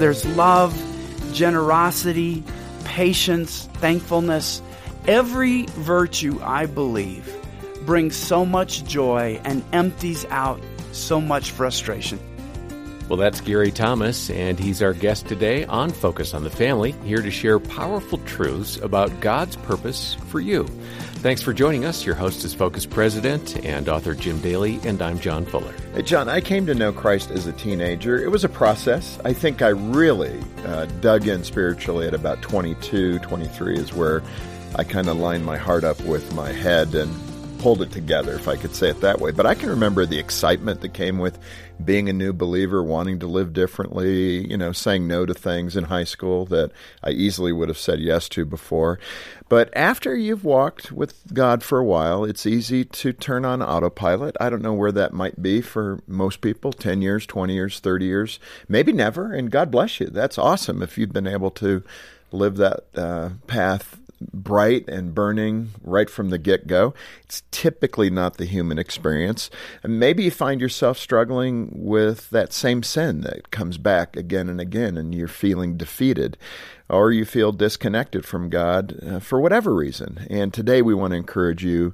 there's love, generosity, patience, thankfulness. Every virtue, I believe, brings so much joy and empties out so much frustration. Well, that's Gary Thomas, and he's our guest today on Focus on the Family, here to share powerful truths about God's purpose for you. Thanks for joining us. Your host is Focus President and author Jim Daly, and I'm John Fuller. Hey, John, I came to know Christ as a teenager. It was a process. I think I really dug in spiritually at about 22, 23 is where I kind of lined my heart up with my head and pulled it together, if I could say it that way. But I can remember the excitement that came with being a new believer, wanting to live differently, saying no to things in high school that I easily would have said yes to before. But after you've walked with God for a while, it's easy to turn on autopilot. I don't know where that might be for most people, 10 years, 20 years, 30 years, maybe never, and God bless you. That's awesome if you've been able to live that path bright and burning right from the get-go. It's typically not the human experience. And maybe you find yourself struggling with that same sin that comes back again and again, and you're feeling defeated, or you feel disconnected from God for whatever reason. And today we want to encourage you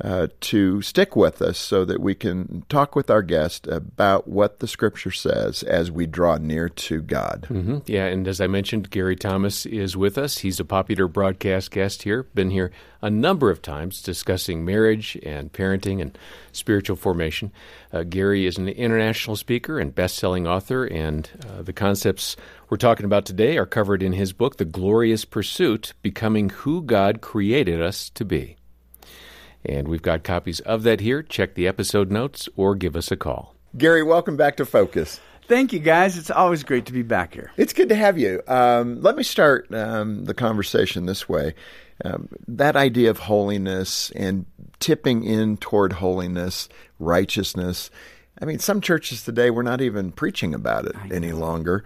to stick with us so that we can talk with our guest about what the Scripture says as we draw near to God. Mm-hmm. Yeah, and as I mentioned, Gary Thomas is with us. He's a popular broadcast guest here, been here a number of times discussing marriage and parenting and spiritual formation. Gary is an international speaker and best-selling author, and the concepts we're talking about today are covered in his book, The Glorious Pursuit, Becoming Who God Created Us to Be. And we've got copies of that here. Check the episode notes or give us a call. Gary, welcome back to Focus. Thank you, guys. It's always great to be back here. It's good to have you. Let me start the conversation this way. That idea of holiness and tipping in toward holiness, righteousness. I mean, some churches today, we're not even preaching about it any longer.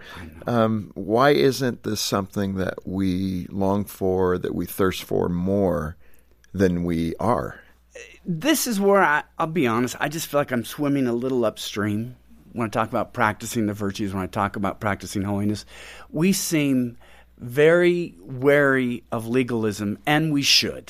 Why isn't this something that we long for, that we thirst for more than we are? This is where I'll be honest, I just feel like I'm swimming a little upstream when I talk about practicing the virtues, when I talk about practicing holiness. We seem very wary of legalism, and we should.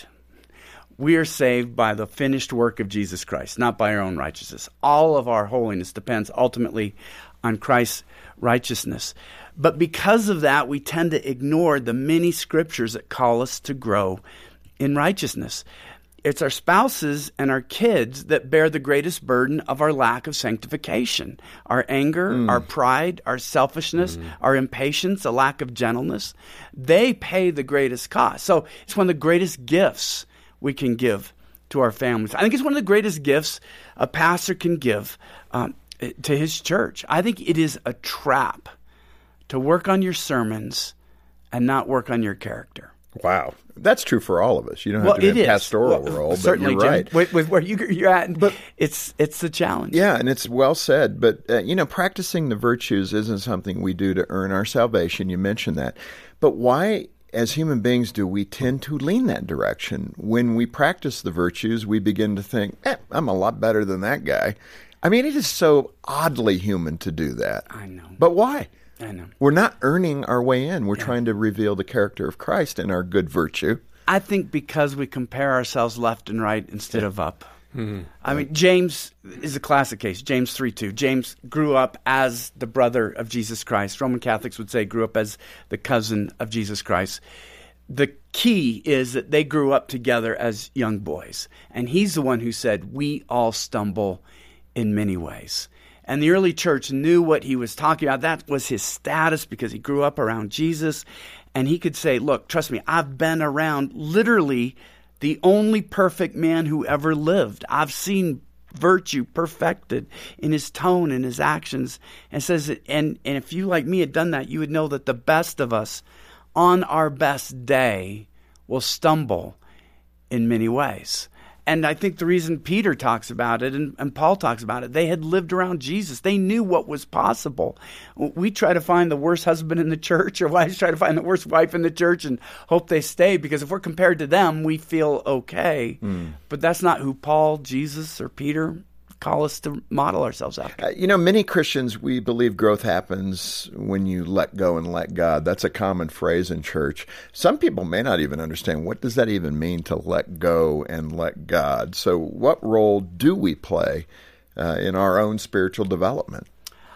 We are saved by the finished work of Jesus Christ, not by our own righteousness. All of our holiness depends ultimately on Christ's righteousness. But because of that, we tend to ignore the many scriptures that call us to grow in righteousness. It's our spouses and our kids that bear the greatest burden of our lack of sanctification. Our anger, our pride, our selfishness, our impatience, a lack of gentleness, they pay the greatest cost. So it's one of the greatest gifts we can give to our families. I think it's one of the greatest gifts a pastor can give to his church. I think it is a trap to work on your sermons and not work on your character. Wow. That's true for all of us. You don't have to be a pastoral role, but certainly, you're right. Jim, with where you're at, but it's the challenge. Yeah, and it's well said. But, practicing the virtues isn't something we do to earn our salvation. You mentioned that. But why, as human beings, do we tend to lean that direction? When we practice the virtues, we begin to think, I'm a lot better than that guy. I mean, it is so oddly human to do that. I know. But why? I know. We're not earning our way in. We're trying to reveal the character of Christ in our good virtue. I think because we compare ourselves left and right instead of up. Mm-hmm. I mean, James is a classic case. James 3:2. James grew up as the brother of Jesus Christ. Roman Catholics would say grew up as the cousin of Jesus Christ. The key is that they grew up together as young boys. And he's the one who said, we all stumble in many ways. And the early church knew what he was talking about. That was his status because he grew up around Jesus. And he could say, look, trust me, I've been around literally the only perfect man who ever lived. I've seen virtue perfected in his tone and his actions. And says, and if you like me had done that, you would know that the best of us on our best day will stumble in many ways. And I think the reason Peter talks about it and Paul talks about it, they had lived around Jesus. They knew what was possible. We try to find the worst husband in the church, or wives try to find the worst wife in the church and hope they stay, because if we're compared to them, we feel okay. But that's not who Paul, Jesus, or Peter call us to model ourselves after. Many Christians, we believe growth happens when you let go and let God. That's a common phrase in church. Some people may not even understand, what does that even mean, to let go and let God? So what role do we play in our own spiritual development?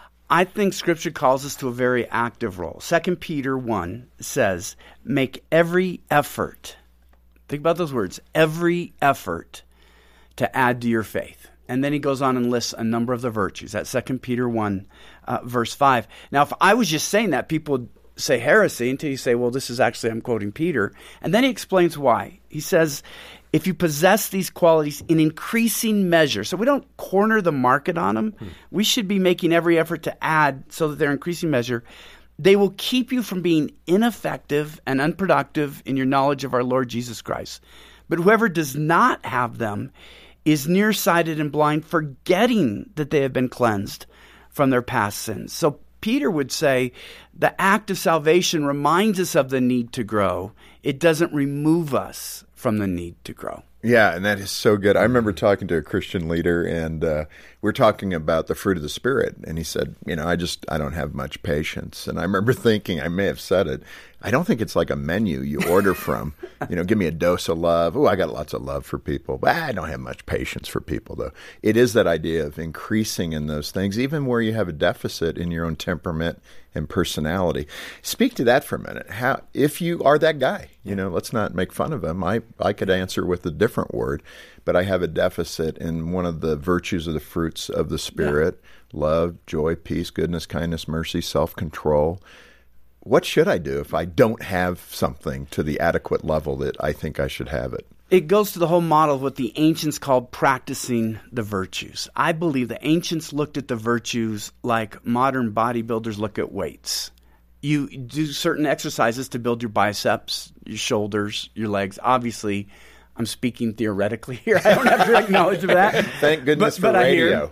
I think Scripture calls us to a very active role. 2 Peter 1 says, make every effort, think about those words, every effort to add to your faith. And then he goes on and lists a number of the virtues. That's 2 Peter 1, verse 5. Now, if I was just saying that, people would say heresy until you say, well, this is actually, I'm quoting Peter. And then he explains why. He says, if you possess these qualities in increasing measure, so we don't corner the market on them, we should be making every effort to add so that they're increasing measure. They will keep you from being ineffective and unproductive in your knowledge of our Lord Jesus Christ. But whoever does not have them is nearsighted and blind, forgetting that they have been cleansed from their past sins. So Peter would say the act of salvation reminds us of the need to grow. It doesn't remove us from the need to grow. Yeah, and that is so good. I remember talking to a Christian leader, and we're talking about the fruit of the Spirit, and he said, I don't have much patience. And I remember thinking, I may have said it, I don't think it's like a menu you order from. Give me a dose of love. Oh, I got lots of love for people, but I don't have much patience for people, though. It is that idea of increasing in those things, even where you have a deficit in your own temperament and personality. Speak to that for a minute. How, if you are that guy, let's not make fun of him. I could answer with a different word, but I have a deficit in one of the virtues of the fruits of the Spirit, love, joy, peace, goodness, kindness, mercy, self-control. What should I do if I don't have something to the adequate level that I think I should have it? It goes to the whole model of what the ancients called practicing the virtues. I believe the ancients looked at the virtues like modern bodybuilders look at weights. You do certain exercises to build your biceps, your shoulders, your legs. Obviously, I'm speaking theoretically here. I don't have direct knowledge of that. Thank goodness for radio.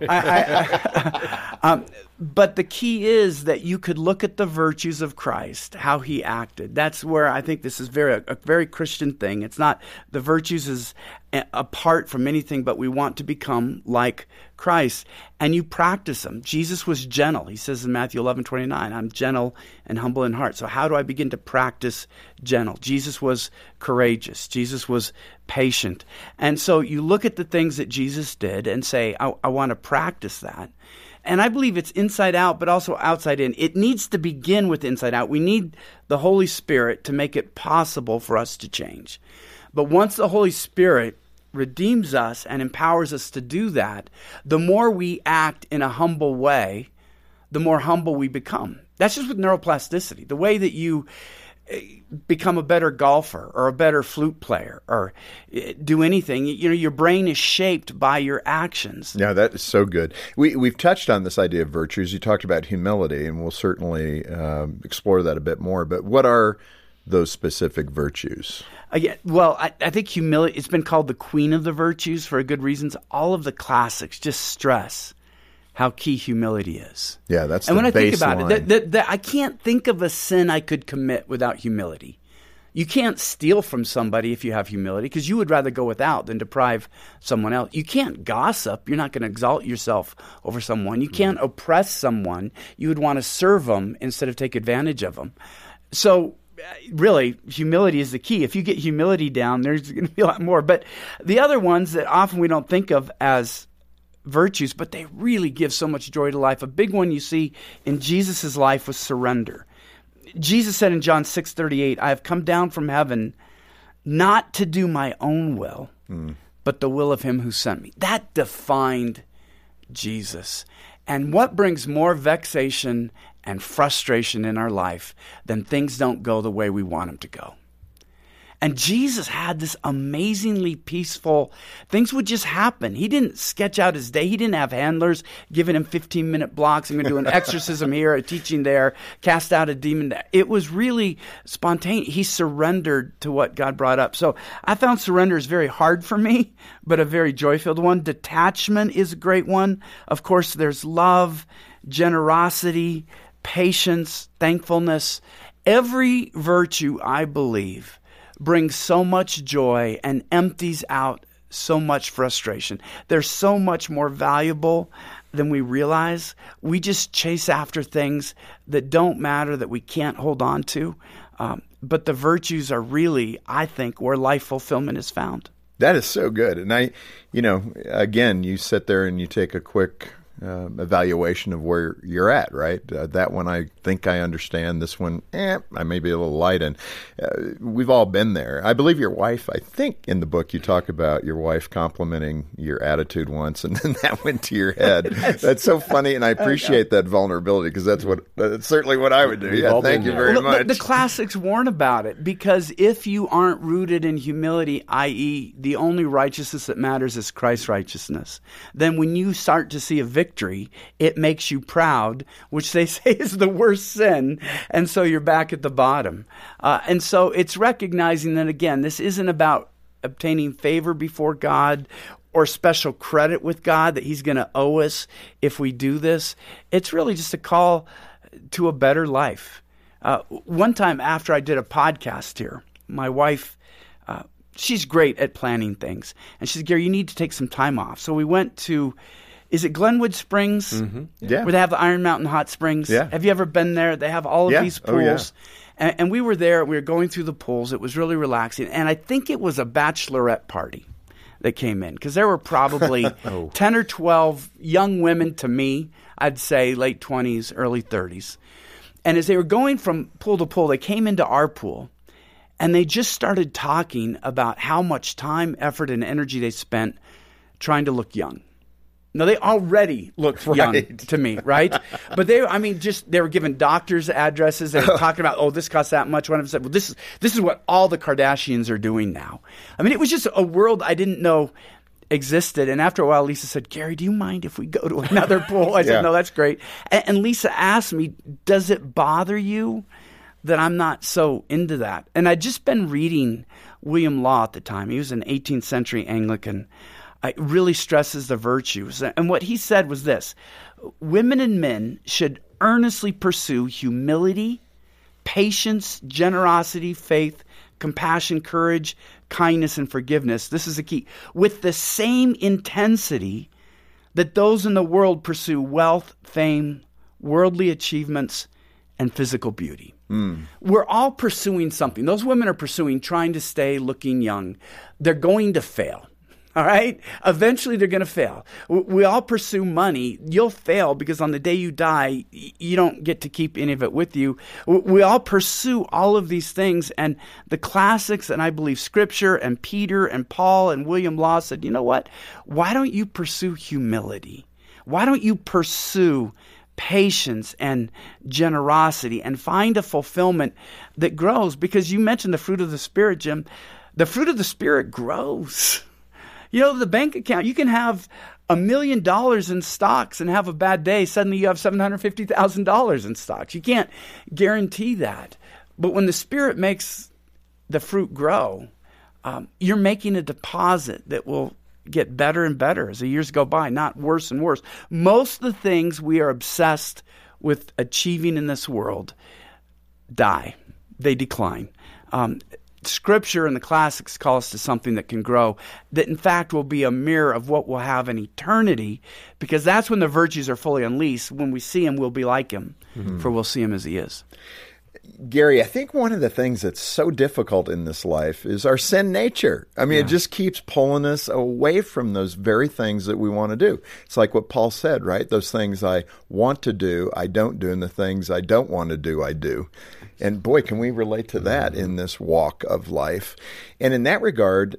But the key is that you could look at the virtues of Christ, how he acted. That's where I think this is a very Christian thing. It's not the virtues is apart from anything, but we want to become like Christ. And you practice them. Jesus was gentle. He says in Matthew 11:29, I'm gentle and humble in heart. So how do I begin to practice gentle? Jesus was courageous. Jesus was patient. And so you look at the things that Jesus did and say, I want to practice that. And I believe it's inside out, but also outside in. It needs to begin with inside out. We need the Holy Spirit to make it possible for us to change. But once the Holy Spirit redeems us and empowers us to do that, the more we act in a humble way, the more humble we become. That's just with neuroplasticity. The way that you become a better golfer or a better flute player or do anything, your brain is shaped by your actions. Yeah, that is so good. We've touched on this idea of virtues. You talked about humility, and we'll certainly explore that a bit more. But what are those specific virtues? I think humility, it's been called the queen of the virtues for good reasons. All of the classics just stress how key humility is. Yeah, that's and the baseline. And when I think about it, I can't think of a sin I could commit without humility. You can't steal from somebody if you have humility, because you would rather go without than deprive someone else. You can't gossip. You're not going to exalt yourself over someone. You can't oppress someone. You would want to serve them instead of take advantage of them. So really, humility is the key. If you get humility down, there's going to be a lot more. But the other ones that often we don't think of as virtues, but they really give so much joy to life. A big one you see in Jesus' life was surrender. Jesus said in John 6:38, I have come down from heaven not to do my own will, but the will of him who sent me. That defined Jesus. And what brings more vexation and frustration in our life than things don't go the way we want them to go? And Jesus had this amazingly peaceful, things would just happen. He didn't sketch out his day. He didn't have handlers giving him 15-minute blocks. I'm going to do an exorcism here, a teaching there, cast out a demon there. It was really spontaneous. He surrendered to what God brought up. So I found surrender is very hard for me, but a very joy-filled one. Detachment is a great one. Of course, there's love, generosity, patience, thankfulness. Every virtue, I believe, brings so much joy and empties out so much frustration. They're so much more valuable than we realize. We just chase after things that don't matter, that we can't hold on to. But the virtues are really, I think, where life fulfillment is found. That is so good. And again, you sit there and you take a quick evaluation of where you're at, right? That one I think I understand. This one, I may be a little light in. We've all been there. I believe your wife, I think in the book you talk about your wife complimenting your attitude once, and then that went to your head. That's so funny, and I appreciate that vulnerability, because that's certainly what I would do. Yeah, thank you very much. The classics warn about it, because if you aren't rooted in humility, i.e. the only righteousness that matters is Christ's righteousness, then when you start to see a victory, it makes you proud, which they say is the worst sin, and so you're back at the bottom. And so it's recognizing that, again, this isn't about obtaining favor before God or special credit with God that he's going to owe us if we do this. It's really just a call to a better life. One time after I did a podcast here, my wife, she's great at planning things, and she said, Gary, you need to take some time off. So we went to, is it Glenwood Springs? Mm-hmm. Yeah. Where they have the Iron Mountain Hot Springs? Yeah. Have you ever been there? They have all of these pools. Oh, yeah. And we were there. We were going through the pools. It was really relaxing. And I think it was a bachelorette party that came in, because there were probably 10 or 12 young women, to me, I'd say late 20s, early 30s. And as they were going from pool to pool, they came into our pool, and they just started talking about how much time, effort, and energy they spent trying to look young. Now, they already looked young to me, right? But they were given doctors' addresses. They were talking about, this costs that much. One of them said, well, this is what all the Kardashians are doing now. I mean, it was just a world I didn't know existed. And after a while, Lisa said, Gary, do you mind if we go to another pool? I said, no, that's great. And Lisa asked me, does it bother you that I'm not so into that? And I'd just been reading William Law at the time. He was an 18th century Anglican. It really stresses the virtues. And what he said was this: women and men should earnestly pursue humility, patience, generosity, faith, compassion, courage, kindness, and forgiveness. This is the key. With the same intensity that those in the world pursue wealth, fame, worldly achievements, and physical beauty. We're all pursuing something. Those women are pursuing trying to stay looking young. They're going to fail. All right? Eventually they're going to fail. We all pursue money. You'll fail because on the day you die, you don't get to keep any of it with you. We all pursue all of these things. And the classics, and I believe Scripture and Peter and Paul and William Law said, you know what? Why don't you pursue humility? Why don't you pursue patience and generosity and find a fulfillment that grows? Because you mentioned the fruit of the Spirit, Jim. The fruit of the Spirit grows. You know, the bank account, you can have $1 million in stocks and have a bad day. Suddenly you have $750,000 in stocks. You can't guarantee that. But when the Spirit makes the fruit grow, you're making a deposit that will get better and better as the years go by, not worse and worse. Most of the things we are obsessed with achieving in this world die. They decline. Scripture and the classics call us to something that can grow, that in fact will be a mirror of what we'll have in eternity, because that's when the virtues are fully unleashed. When we see him, we'll be like him, for we'll see him as he is. Gary, I think one of the things that's so difficult in this life is our sin nature. I mean, it just keeps pulling us away from those very things that we want to do. It's like what Paul said, right? Those things I want to do, I don't do, and the things I don't want to do, I do. And boy, can we relate to that in this walk of life. And in that regard,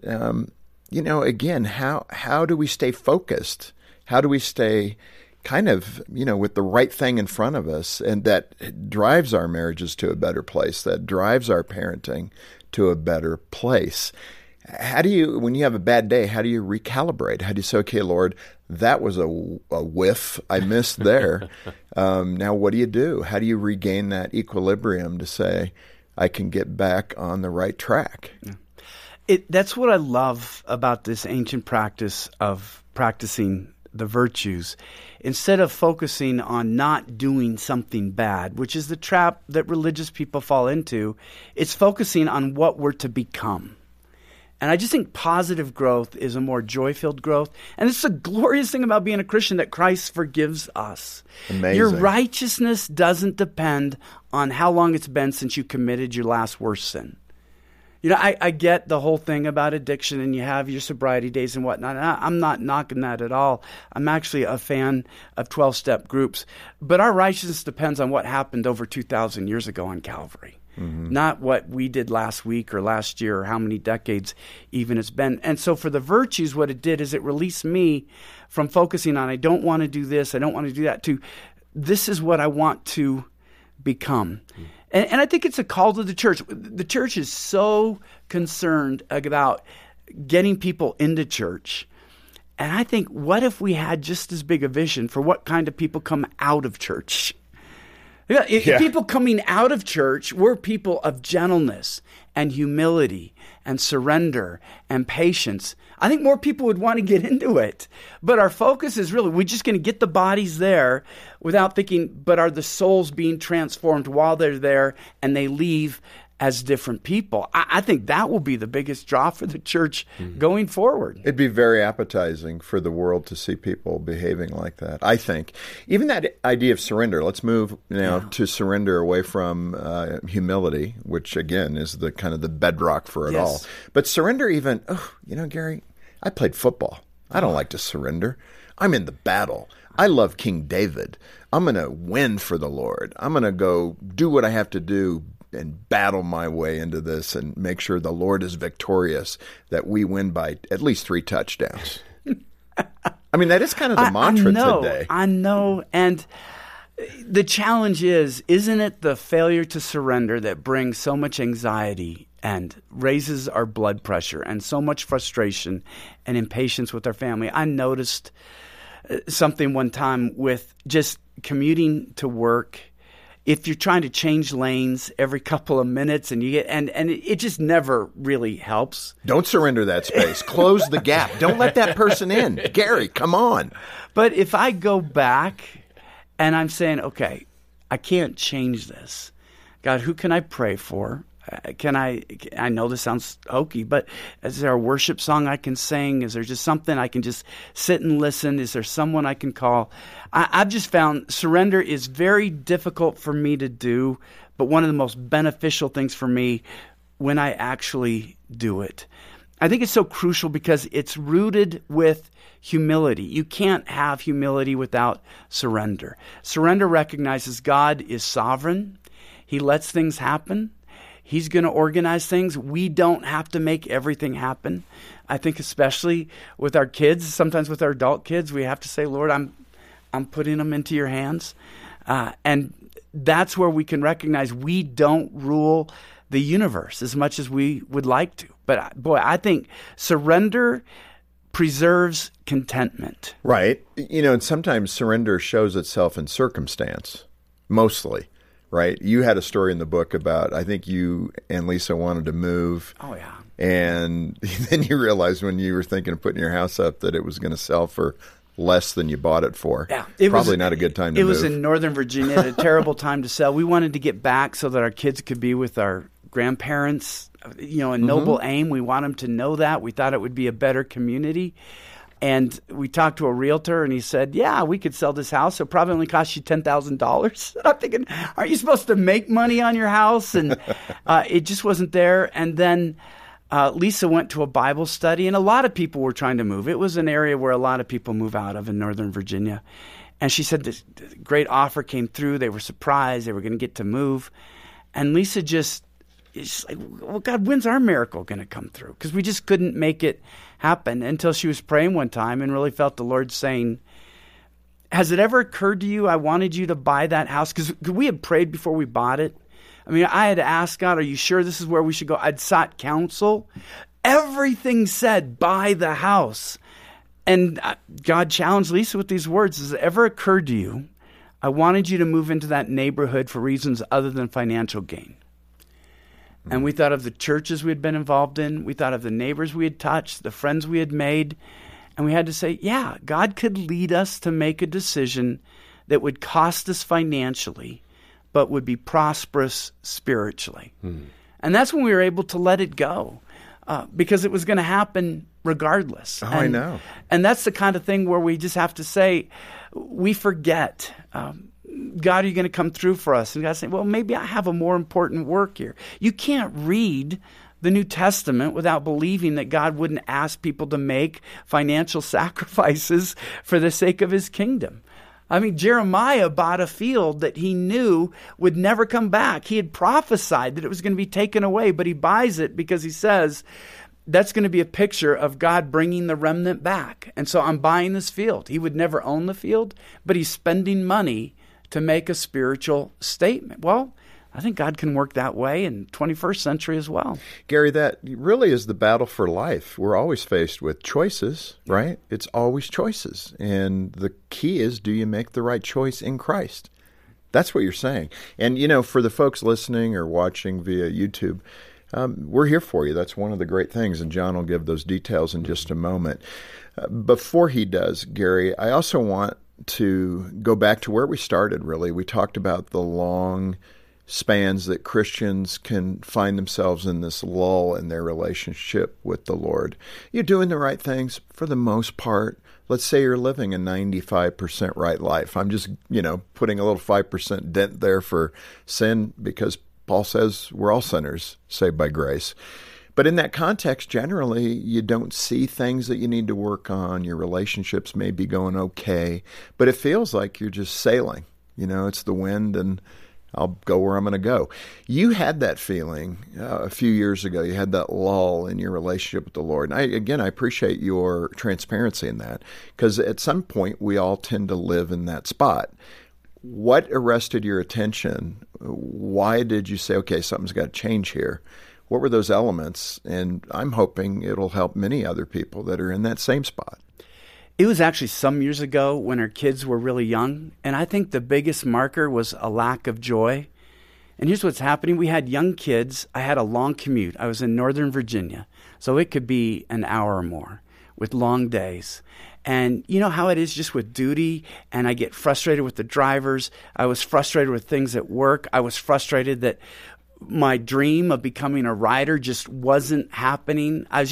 again, how do we stay focused? How do we stay kind of, with the right thing in front of us, and that drives our marriages to a better place, that drives our parenting to a better place? How do you, when you have a bad day, how do you recalibrate? How do you say, okay, Lord, that was a whiff I missed there. Now what do you do? How do you regain that equilibrium to say, I can get back on the right track? That's what I love about this ancient practice of practicing the virtues. Instead of focusing on not doing something bad, which is the trap that religious people fall into, it's focusing on what we're to become. And I just think positive growth is a more joy-filled growth. And it's a glorious thing about being a Christian that Christ forgives us. Amazing. Your righteousness doesn't depend on how long it's been since you committed your last worst sin. I get the whole thing about addiction and you have your sobriety days and whatnot. I'm not knocking that at all. I'm actually a fan of 12-step groups. But our righteousness depends on what happened over 2,000 years ago on Calvary. Mm-hmm. Not what we did last week or last year or how many decades even it's been. And so for the virtues, what it did is it released me from focusing on I don't want to do this, I don't want to do that, to this is what I want to become. Mm-hmm. And I think it's a call to the church. The church is so concerned about getting people into church. And I think, what if we had just as big a vision for what kind of people come out of church? If people coming out of church were people of gentleness and humility and surrender and patience, I think more people would want to get into it. But our focus is really, we're just going to get the bodies there without thinking, but are the souls being transformed while they're there and they leave as different people? I think that will be the biggest draw for the church going forward. It'd be very appetizing for the world to see people behaving like that, I think. Even that idea of surrender, let's move now to surrender away from humility, which again is the kind of the bedrock for it all. But surrender even, Gary, I played football. I don't like to surrender. I'm in the battle. I love King David. I'm going to win for the Lord. I'm going to go do what I have to do and battle my way into this and make sure the Lord is victorious, that we win by at least 3 touchdowns. I mean, that is kind of the mantra today. I know. And the challenge isn't it the failure to surrender that brings so much anxiety and raises our blood pressure and so much frustration and impatience with our family? I noticed something one time with just commuting to work. If you're trying to change lanes every couple of minutes and you get, and it just never really helps. Don't surrender that space. Close the gap. Don't let that person in. Gary, come on. But if I go back and I'm saying, okay, I can't change this. God, who can I pray for? I know this sounds hokey, but is there a worship song I can sing? Is there just something I can just sit and listen? Is there someone I can call? I've just found surrender is very difficult for me to do, but one of the most beneficial things for me when I actually do it. I think it's so crucial because it's rooted with humility. You can't have humility without surrender. Surrender recognizes God is sovereign. He lets things happen. He's going to organize things. We don't have to make everything happen. I think especially with our kids, sometimes with our adult kids, we have to say, Lord, I'm putting them into your hands. And that's where we can recognize we don't rule the universe as much as we would like to. But boy, I think surrender preserves contentment. Right. And sometimes surrender shows itself in circumstance, mostly. Right? You had a story in the book about, I think you and Lisa wanted to move. Oh, yeah. And then you realized when you were thinking of putting your house up that it was going to sell for less than you bought it for. Yeah. Probably not a good time to move. It was in Northern Virginia, a terrible time to sell. We wanted to get back so that our kids could be with our grandparents. A noble aim. We want them to know that. We thought it would be a better community. And we talked to a realtor, and he said, yeah, we could sell this house. It'll probably only cost you $10,000. I'm thinking, aren't you supposed to make money on your house? And it just wasn't there. And then Lisa went to a Bible study, and a lot of people were trying to move. It was an area where a lot of people move out of in Northern Virginia. And she said this great offer came through. They were surprised. They were going to get to move. And Lisa it's like, well, God, when's our miracle going to come through? Because we just couldn't make it happen until she was praying one time and really felt the Lord saying, has it ever occurred to you I wanted you to buy that house? Because we had prayed before we bought it. I mean, I had to ask God, are you sure this is where we should go? I'd sought counsel. Everything said, buy the house. And God challenged Lisa with these words, has it ever occurred to you I wanted you to move into that neighborhood for reasons other than financial gain? And we thought of the churches we had been involved in. We thought of the neighbors we had touched, the friends we had made. And we had to say, yeah, God could lead us to make a decision that would cost us financially, but would be prosperous spiritually. And that's when we were able to let it go. because it was going to happen regardless. I know. And that's the kind of thing where we just have to say, we forget, God, are you going to come through for us? And God saying, well, maybe I have a more important work here. You can't read the New Testament without believing that God wouldn't ask people to make financial sacrifices for the sake of his kingdom. I mean, Jeremiah bought a field that he knew would never come back. He had prophesied that it was going to be taken away, but he buys it because he says, that's going to be a picture of God bringing the remnant back. And so I'm buying this field. He would never own the field, but he's spending money to make a spiritual statement. Well, I think God can work that way in 21st century as well. Gary, that really is the battle for life. We're always faced with choices, right? It's always choices. And the key is, do you make the right choice in Christ? That's what you're saying. And, for the folks listening or watching via YouTube, we're here for you. That's one of the great things. And John will give those details in just a moment. Before he does, Gary, I also want to go back to where we started, really. We talked about the long spans that Christians can find themselves in this lull in their relationship with the Lord. You're doing the right things for the most part. Let's say you're living a 95% right life. I'm just, putting a little 5% dent there for sin because Paul says we're all sinners, saved by grace. But in that context, generally, you don't see things that you need to work on. Your relationships may be going okay, but it feels like you're just sailing. It's the wind and I'll go where I'm going to go. You had that feeling a few years ago. You had that lull in your relationship with the Lord. And I appreciate your transparency in that, because at some point we all tend to live in that spot. What arrested your attention? Why did you say, okay, something's got to change here? What were those elements? And I'm hoping it'll help many other people that are in that same spot. It was actually some years ago when our kids were really young, and I think the biggest marker was a lack of joy. And here's what's happening. We had young kids. I had a long commute. I was in Northern Virginia, so it could be an hour or more with long days. And you know how it is just with duty, and I get frustrated with the drivers. I was frustrated with things at work. I was frustrated that my dream of becoming a writer just wasn't happening. I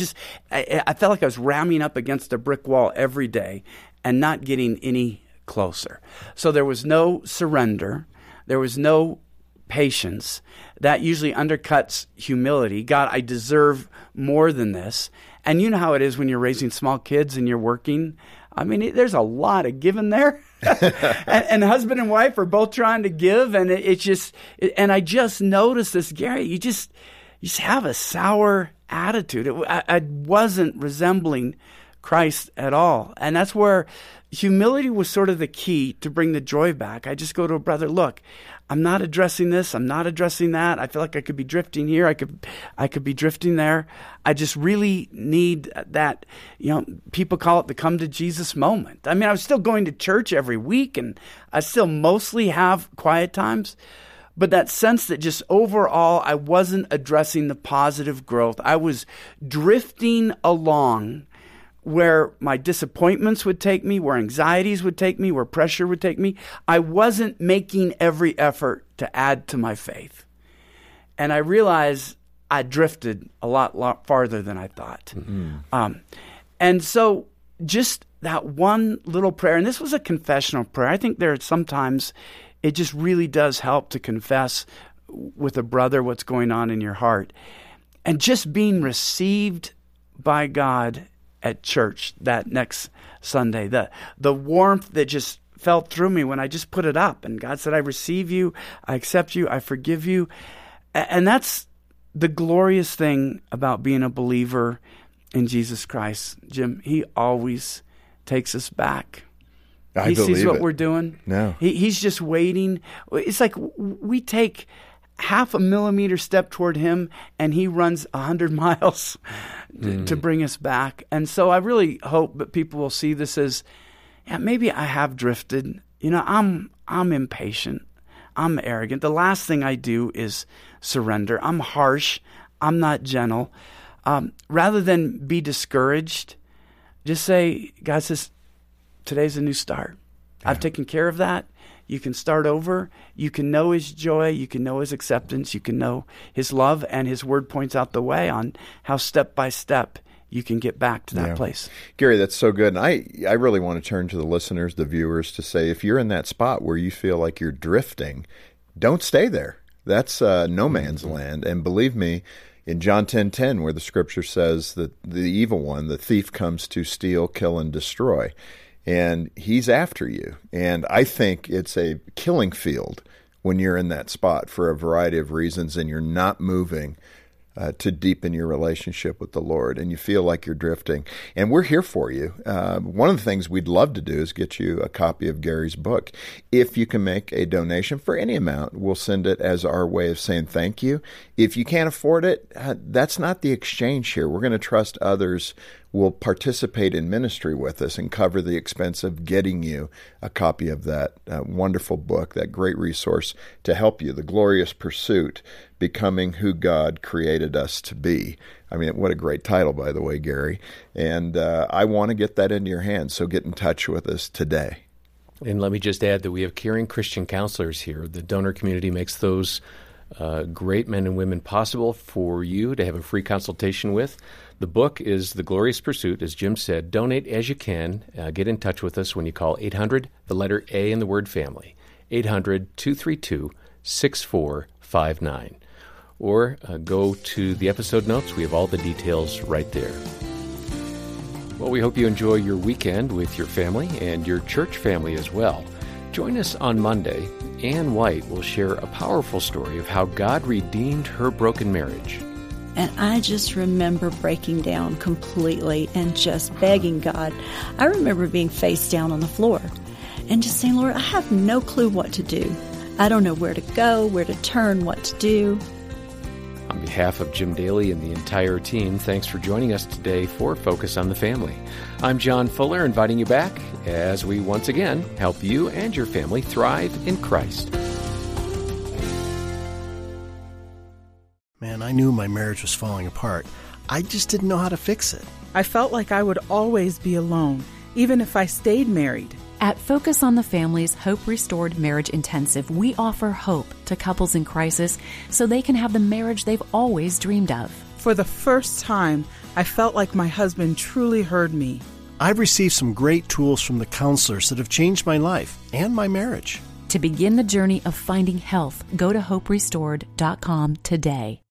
felt like I was ramming up against a brick wall every day and not getting any closer. So there was no surrender. There was no patience. That usually undercuts humility. God, I deserve more than this. And you know how it is when you're raising small kids and you're working. I mean, there's a lot of giving there. and husband and wife are both trying to give, and and I just noticed this, Gary, you just have a sour attitude. I wasn't resembling Christ at all. And that's where humility was sort of the key to bring the joy back. I just go to a brother, look, I'm not addressing this. I'm not addressing that. I feel like I could be drifting here. I could be drifting there. I just really need that, people call it the come to Jesus moment. I mean, I was still going to church every week, and I still mostly have quiet times. But that sense that just overall, I wasn't addressing the positive growth. I was drifting along where my disappointments would take me, where anxieties would take me, where pressure would take me. I wasn't making every effort to add to my faith. And I realized I drifted a lot farther than I thought. Mm-hmm. And so just that one little prayer, and this was a confessional prayer. I think there are sometimes it just really does help to confess with a brother what's going on in your heart. And just being received by God at church that next Sunday, the warmth that just felt through me when I just put it up, and God said, I receive you, I accept you, I forgive you. And that's the glorious thing about being a believer in Jesus Christ, Jim. He always takes us back. He sees what we're doing. No. He's just waiting. It's like we take half a millimeter step toward him, and he runs 100 miles to bring us back. And so I really hope that people will see this as, maybe I have drifted. I'm impatient. I'm arrogant. The last thing I do is surrender. I'm harsh. I'm not gentle. Rather than be discouraged, just say, God says, today's a new start. I've taken care of that. You can start over. You can know his joy. You can know his acceptance. You can know his love, and his word points out the way on how step by step you can get back to that place. Gary, that's so good. And I really want to turn to the listeners, the viewers, to say, if you're in that spot where you feel like you're drifting, don't stay there. That's no man's land. And believe me, in John 10:10, where the scripture says that the evil one, the thief, comes to steal, kill, and destroy. And he's after you. And I think it's a killing field when you're in that spot for a variety of reasons and you're not moving to deepen your relationship with the Lord, and you feel like you're drifting. And we're here for you. One of the things we'd love to do is get you a copy of Gary's book. If you can make a donation for any amount, we'll send it as our way of saying thank you. If you can't afford it, that's not the exchange here. We're going to trust others will participate in ministry with us and cover the expense of getting you a copy of that wonderful book, that great resource to help you, The Glorious Pursuit, Becoming Who God Created Us to Be. I mean, what a great title, by the way, Gary. And I want to get that into your hands, so get in touch with us today. And let me just add that we have caring Christian counselors here. The donor community makes those great men and women possible for you to have a free consultation with. The book is The Glorious Pursuit, as Jim said. Donate as you can. Get in touch with us when you call 800, the letter A in the word family, 800-232-6459. Or go to the episode notes. We have all the details right there. Well, we hope you enjoy your weekend with your family and your church family as well. Join us on Monday. Ann White will share a powerful story of how God redeemed her broken marriage. And I just remember breaking down completely and just begging God. I remember being face down on the floor and just saying, Lord, I have no clue what to do. I don't know where to go, where to turn, what to do. On behalf of Jim Daly and the entire team, thanks for joining us today for Focus on the Family. I'm John Fuller, inviting you back as we once again help you and your family thrive in Christ. Man, I knew my marriage was falling apart. I just didn't know how to fix it. I felt like I would always be alone, even if I stayed married. At Focus on the Family's Hope Restored Marriage Intensive, we offer hope to couples in crisis so they can have the marriage they've always dreamed of. For the first time, I felt like my husband truly heard me. I've received some great tools from the counselors that have changed my life and my marriage. To begin the journey of finding health, go to hoperestored.com today.